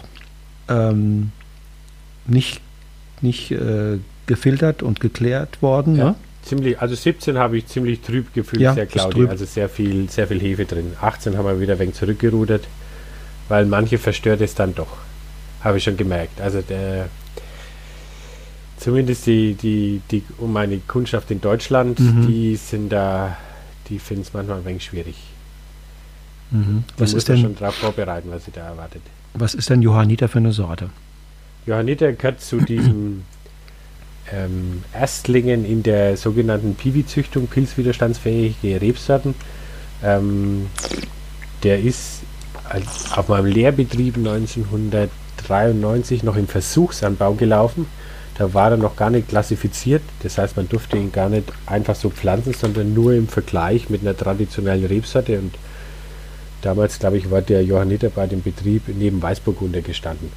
nicht gefiltert und geklärt worden. Ja, ne? Ziemlich, also 17 habe ich ziemlich trüb gefühlt, Ja, sehr cloudy, also sehr viel Hefe drin. 18 haben wir wieder ein wenig zurückgerudert, weil manche verstört es dann doch. Habe ich schon gemerkt. Also zumindest die meine Kundschaft in Deutschland, die finden es manchmal ein wenig schwierig. Was ist man denn schon darauf vorbereiten, was sie da erwartet. Was ist denn Johanniter für eine Sorte? Johanniter gehört zu diesen Erstlingen in der sogenannten Piwi-Züchtung, pilzwiderstandsfähige Rebsorten. Der ist auf meinem Lehrbetrieb 1993 noch im Versuchsanbau gelaufen. Da war er noch gar nicht klassifiziert. Das heißt, man durfte ihn gar nicht einfach so pflanzen, sondern nur im Vergleich mit einer traditionellen Rebsorte. Und damals, glaube ich, war der Johanniter bei dem Betrieb neben Weißburgunder gestanden.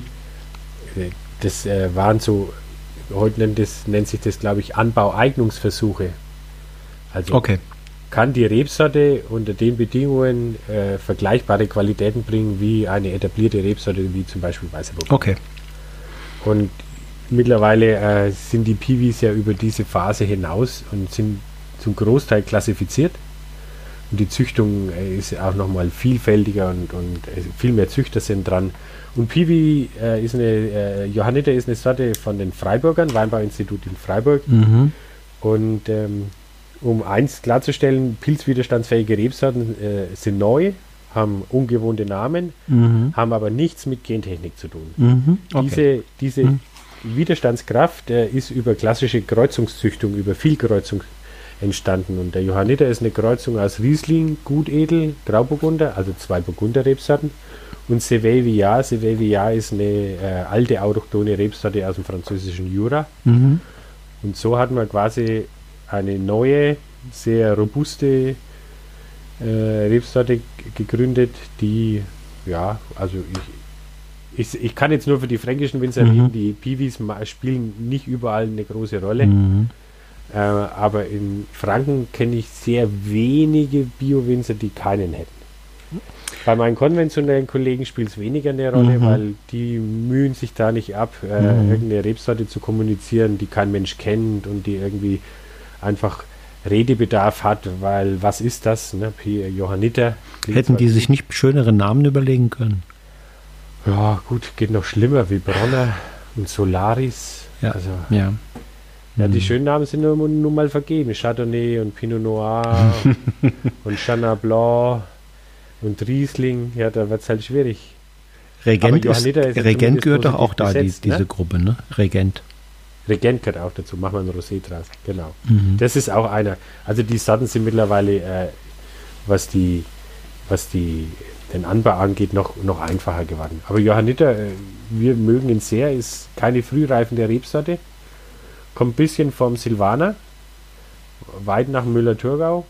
Das waren so, heute nennt sich das, glaube ich, Anbaueignungsversuche. Also kann die Rebsorte unter den Bedingungen vergleichbare Qualitäten bringen wie eine etablierte Rebsorte, wie zum Beispiel Weißburgunder. Okay. Und mittlerweile sind die Piwis ja über diese Phase hinaus und sind zum Großteil klassifiziert. Und die Züchtung ist auch nochmal vielfältiger und viel mehr Züchter sind dran. Und Piwi Johanniter ist eine Sorte von den Freiburgern, Weinbauinstitut in Freiburg. Und um eins klarzustellen, pilzwiderstandsfähige Rebsorten sind neu, haben ungewohnte Namen, haben aber nichts mit Gentechnik zu tun. Diese Widerstandskraft ist über klassische Kreuzungszüchtung, über Vielkreuzung entstanden. Und der Johanniter ist eine Kreuzung aus Riesling, Gutedel, Grauburgunder, also 2 Burgunder-Rebsorten, und Cuvée Villard. Cuvée Villard ist eine alte autochthone Rebsorte aus dem französischen Jura. Und so hat man quasi eine neue, sehr robuste Rebsorte gegründet, die, also ich kann jetzt nur für die fränkischen Winzer reden, die Piwis spielen nicht überall eine große Rolle. Aber in Franken kenne ich sehr wenige Bio-Winzer, die keinen hätten. Bei meinen konventionellen Kollegen spielt es weniger eine Rolle, weil die mühen sich da nicht ab, irgendeine Rebsorte zu kommunizieren, die kein Mensch kennt und die irgendwie einfach Redebedarf hat, weil was ist das? Ne? Johanniter. Hätten die sich nicht schönere Namen überlegen können? Ja, gut, geht noch schlimmer wie Bronner und Solaris. Ja. Also, ja. Ja, die schönen Namen sind nur mal vergeben. Chardonnay und Pinot Noir und Chenin Blanc und Riesling. Ja, da wird es halt schwierig. Regent Regent gehört doch auch da, besetzt, diese Gruppe, ne? Regent. Regent gehört auch dazu. Machen wir ein Rosé draus. Genau. Das ist auch einer. Also die Sorten sind mittlerweile, was den Anbau angeht, noch einfacher geworden. Aber Johanniter, wir mögen ihn sehr, ist keine frühreifende Rebsorte. Kommt ein bisschen vom Silvaner, weit nach Müller-Thurgau.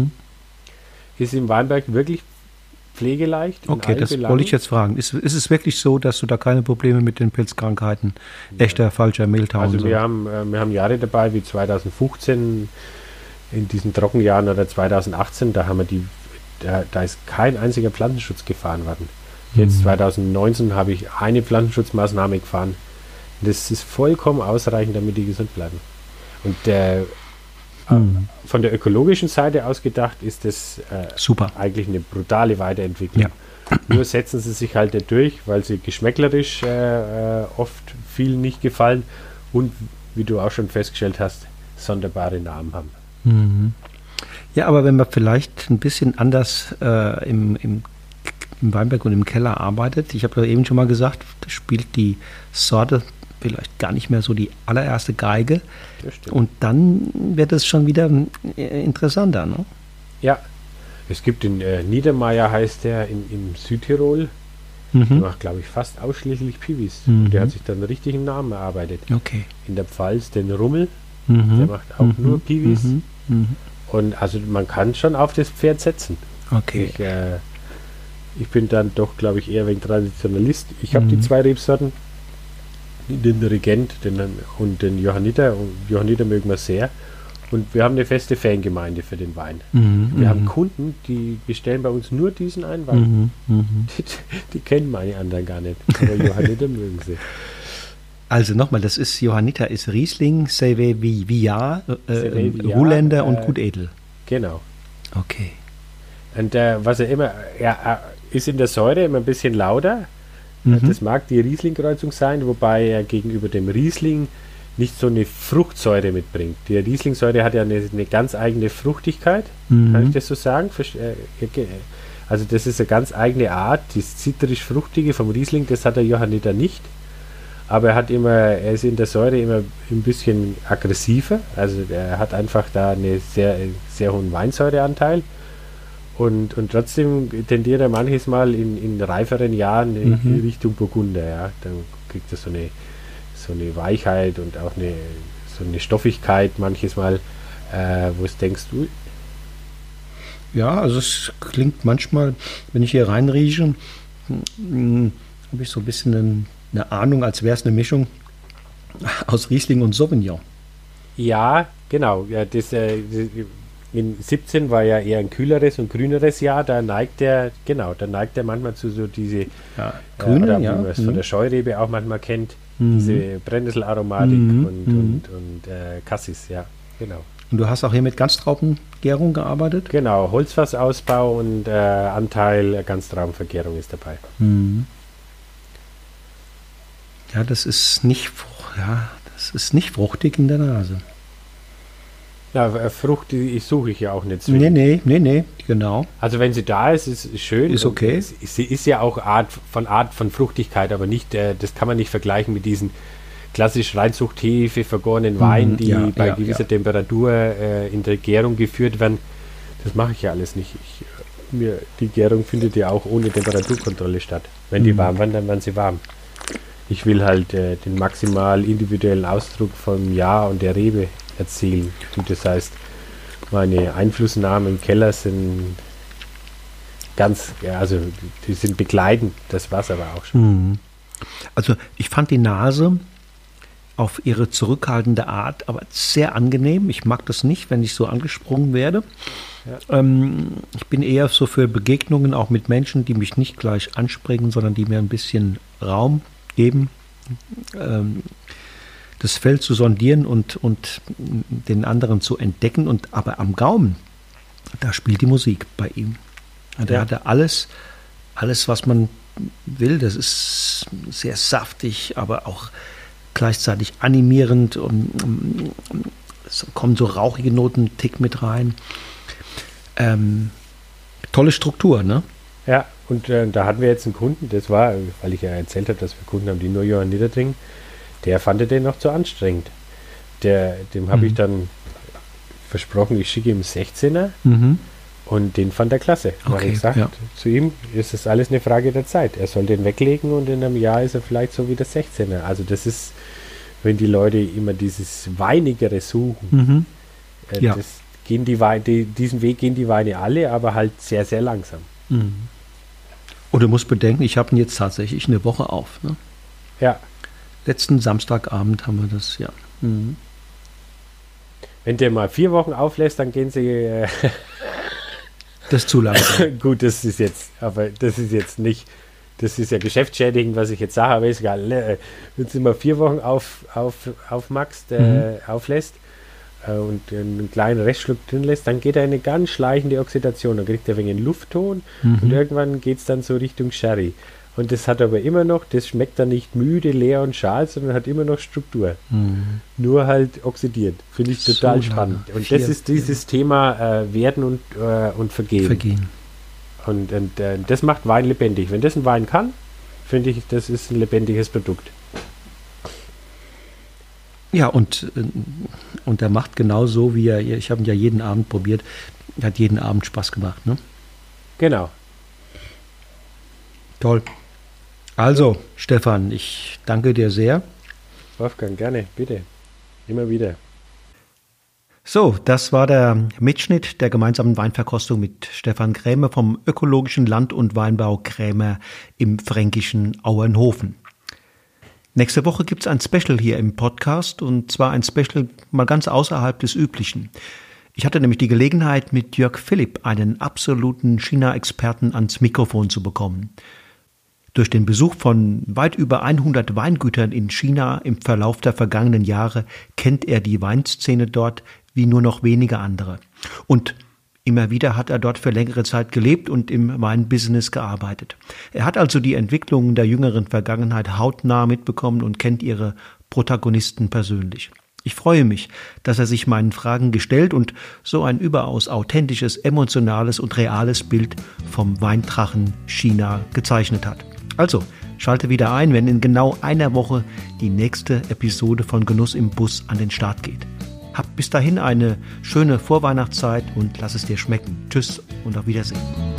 Ist im Weinberg wirklich pflegeleicht. Okay, das wollte ich jetzt fragen. Ist es wirklich so, dass du da keine Probleme mit den Pilzkrankheiten, echter, falscher Mehltau Also und so? wir haben Jahre dabei, wie 2015, in diesen Trockenjahren, oder 2018, da haben wir da ist kein einziger Pflanzenschutz gefahren worden. Jetzt 2019 habe ich eine Pflanzenschutzmaßnahme gefahren. Das ist vollkommen ausreichend, damit die gesund bleiben. Und von der ökologischen Seite aus gedacht, ist das super. Eigentlich eine brutale Weiterentwicklung. Ja. Nur setzen sie sich halt nicht durch, weil sie geschmäcklerisch oft viel nicht gefallen und, wie du auch schon festgestellt hast, sonderbare Namen haben. Ja, aber wenn man vielleicht ein bisschen anders im Weinberg und im Keller arbeitet, ich habe ja eben schon mal gesagt, da spielt die Sorte vielleicht gar nicht mehr so die allererste Geige. Und dann wird es schon wieder interessanter, ne? Ja, es gibt den Niedermeyer, heißt der, in Südtirol. Der macht, glaube ich, fast ausschließlich Piwis. Und der hat sich dann einen richtigen Namen erarbeitet. Okay. In der Pfalz den Rummel, der macht auch nur Piwis. Und also man kann schon auf das Pferd setzen. Okay. Ich bin dann doch, glaube ich, eher ein wenig Traditionalist. Ich habe die zwei Rebsorten, den Regent und den Johanniter. Und Johanniter mögen wir sehr. Und wir haben eine feste Fangemeinde für den Wein. Wir haben Kunden, die bestellen bei uns nur diesen einen Wein. Die kennen meine anderen gar nicht. Aber Johanniter mögen sie. Also nochmal, das ist Johanniter, ist Riesling, Villard, Ruländer und Gutedel. Genau. Okay. Und was er immer, er ist in der Säure immer ein bisschen lauter. Das mag die Riesling-Kreuzung sein, wobei er gegenüber dem Riesling nicht so eine Fruchtsäure mitbringt. Die Riesling-Säure hat ja eine ganz eigene Fruchtigkeit, kann ich das so sagen? Also das ist eine ganz eigene Art, das zitrisch-fruchtige vom Riesling, das hat der Johanniter nicht. Aber er ist in der Säure immer ein bisschen aggressiver, also er hat einfach da einen sehr, sehr hohen Weinsäureanteil. Und trotzdem tendiert er manches Mal in reiferen Jahren in Richtung Burgunder. Ja. Dann kriegt er so eine Weichheit und auch so eine Stoffigkeit manches Mal, wo es denkst du. Ja, also es klingt manchmal, wenn ich hier reinrieche, habe ich so ein bisschen eine Ahnung, als wäre es eine Mischung aus Riesling und Sauvignon. Ja, genau. Ja, in 17 war ja eher ein kühleres und grüneres Jahr, da neigt er manchmal zu so diese grüne, oder wie man es von der Scheurebe auch manchmal kennt, diese Brennnesselaromatik und Cassis, ja, genau. Und du hast auch hier mit Ganztraubengärung gearbeitet? Genau, Holzfassausbau und Anteil Ganztraubenvergärung ist dabei. Ja, das ist nicht fruchtig in der Nase. Ja, Frucht suche ich ja auch nicht zwingend. Nee, genau. Also wenn sie da ist, ist es schön. Ist okay. Sie ist ja auch Art von Fruchtigkeit, aber nicht, das kann man nicht vergleichen mit diesen klassisch Reinzuchthefe vergorenen Weinen, die bei gewisser Temperatur in der Gärung geführt werden. Das mache ich ja alles nicht. Die Gärung findet ja auch ohne Temperaturkontrolle statt. Wenn die warm werden, dann werden sie warm. Ich will halt den maximal individuellen Ausdruck vom Jahr und der Rebe erzielen. Und das heißt, meine Einflussnahmen im Keller sind die sind begleitend, das war es aber auch schon. Also ich fand die Nase auf ihre zurückhaltende Art aber sehr angenehm. Ich mag das nicht, wenn ich so angesprungen werde. Ja. Ich bin eher so für Begegnungen auch mit Menschen, die mich nicht gleich anspringen, sondern die mir ein bisschen Raum geben, das Feld zu sondieren und den anderen zu entdecken. Aber am Gaumen, da spielt die Musik bei ihm. Der hatte alles, was man will. Das ist sehr saftig, aber auch gleichzeitig animierend und es kommen so rauchige Noten, einen Tick mit rein. Tolle Struktur, ne? Ja, und da hatten wir jetzt einen Kunden, das war, weil ich ja erzählt habe, dass wir Kunden haben, die nur Johann Niederding, der fand den noch zu anstrengend. Dem habe ich dann versprochen, ich schicke ihm 16er und den fand er klasse. Da habe ich gesagt, zu ihm ist es alles eine Frage der Zeit. Er soll den weglegen und in einem Jahr ist er vielleicht so wie der 16er. Also das ist, wenn die Leute immer dieses Weinigere suchen, diesen Weg gehen die Weine alle, aber halt sehr, sehr langsam. Und du musst bedenken, ich habe ihn jetzt tatsächlich eine Woche auf. Ne? Ja. Letzten Samstagabend haben wir das, ja. Wenn der mal 4 Wochen auflässt, dann gehen sie... Das ist zu langsam. Gut, das ist jetzt nicht... Das ist ja geschäftsschädigend, was ich jetzt sage, aber ist egal. Wenn sie mal 4 Wochen auflässt und einen kleinen Restschluck drin lässt, dann geht er in eine ganz schleichende Oxidation. Dann kriegt er ein wenig einen Luftton und irgendwann geht es dann so Richtung Sherry. Und das hat aber immer noch, das schmeckt dann nicht müde, leer und schal, sondern hat immer noch Struktur. Nur halt oxidiert. Finde ich total spannend. Und das ist dieses Thema Werden und Vergehen. Und das macht Wein lebendig. Wenn das ein Wein kann, finde ich, das ist ein lebendiges Produkt. Ja, und er macht genau so, wie ich habe ihn ja jeden Abend probiert, hat jeden Abend Spaß gemacht, ne? Genau. Toll. Also, Stefan, ich danke dir sehr. Wolfgang, gerne, bitte. Immer wieder. So, das war der Mitschnitt der gemeinsamen Weinverkostung mit Stefan Krämer vom ökologischen Land- und Weinbau Krämer im fränkischen Auernhofen. Nächste Woche gibt es ein Special hier im Podcast, und zwar ein Special mal ganz außerhalb des Üblichen. Ich hatte nämlich die Gelegenheit, mit Jörg Philipp, einen absoluten China-Experten, ans Mikrofon zu bekommen. Durch den Besuch von weit über 100 Weingütern in China im Verlauf der vergangenen Jahre kennt er die Weinszene dort wie nur noch wenige andere. Und immer wieder hat er dort für längere Zeit gelebt und im Weinbusiness gearbeitet. Er hat also die Entwicklungen der jüngeren Vergangenheit hautnah mitbekommen und kennt ihre Protagonisten persönlich. Ich freue mich, dass er sich meinen Fragen gestellt und so ein überaus authentisches, emotionales und reales Bild vom Weindrachen China gezeichnet hat. Also, schalte wieder ein, wenn in genau einer Woche die nächste Episode von Genuss im Bus an den Start geht. Hab bis dahin eine schöne Vorweihnachtszeit und lass es dir schmecken. Tschüss und auf Wiedersehen.